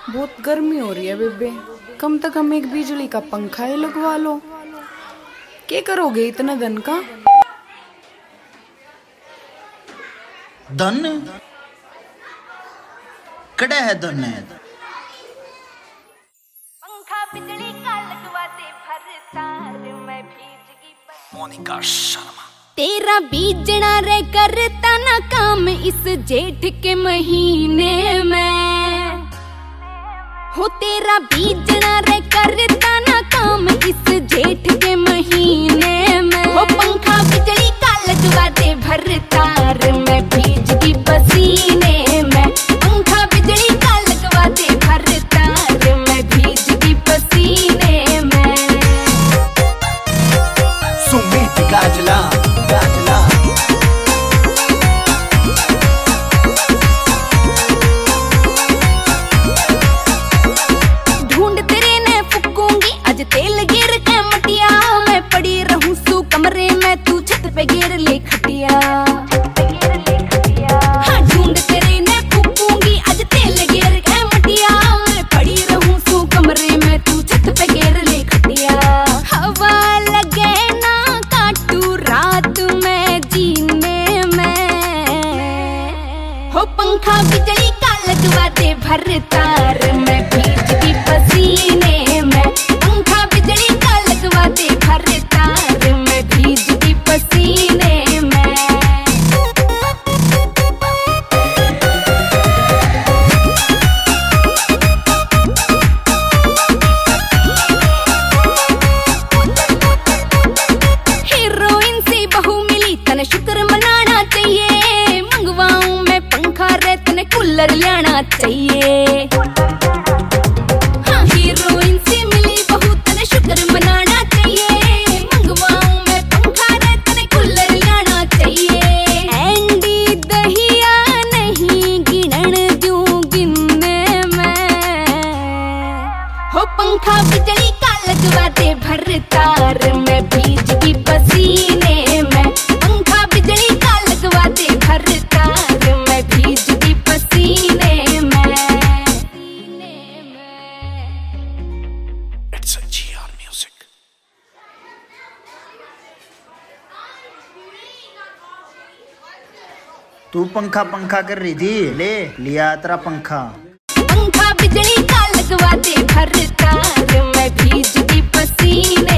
बहुत गर्मी हो रही है बेबे, कम से कम एक बिजली का पंखा ही लगवा लो। क्या करोगे इतना धन का? धन कड़ा है धन है। पंखा बिजली का लगवा दे भर तार मैं भीजगी मोनिका शर्मा। तेरा बीजना रे करता ना काम इस जेठ के महीने में, हो तेरा बीजना रे करता ना काम इस जेठ के महीने में। हो पंखा बिजली का लगवा दे भर तार मैं भीजगी पसीने में। पंखा बिजली का लगवा दे भर तार मैं भीजगी पसीने में। सुमित गाजला गाजला ढूंढ तेरे ने फूकूंगी आज तेल गिर के मटिया। मैं पड़ी रहूं सू कमरे में तू छत पे गिर ले खटिया। हाँ ढूंढ तेरे ने फूकूंगी आज तेल गिर के मटिया। मैं पड़ी रहूं सू कमरे में तू छत पे गिर ले खटिया। हवा लगे ना काटू रात में जीने में, हो पंखा बिजली का लगवा दे भर तार मैं भीजगी पसीने में। पंखा बिजली का लगवा दे भर तार मैं भीजगी पसीने में। हीरोइन सी बहू मिली तने शुक्र मनाना चाहिए। मंगवाऊं मैं पंखा रे तने कूलर लेना चाहिए। हाँ हीरोइन सी मिली बहू तने शुक्र मनाना चाहिए। मंगवाऊं मैं पंखा रे तने कूलर लेना चाहिए। एंडी दहिया नहीं गिनन दूं गिनने में, हो पंखा बिजली का लगवा दे भर तार मैं भीजगी पसीने में। पंखा बिजली का लगवा दे भर तार मैं भीजगी पसीने में। It's a GR music. तू पंखा पंखा कर रही थी, ले लिया तेरा पंखा। पंखा बिजली का लगवा दे भर तार मैं भीजगी पसीने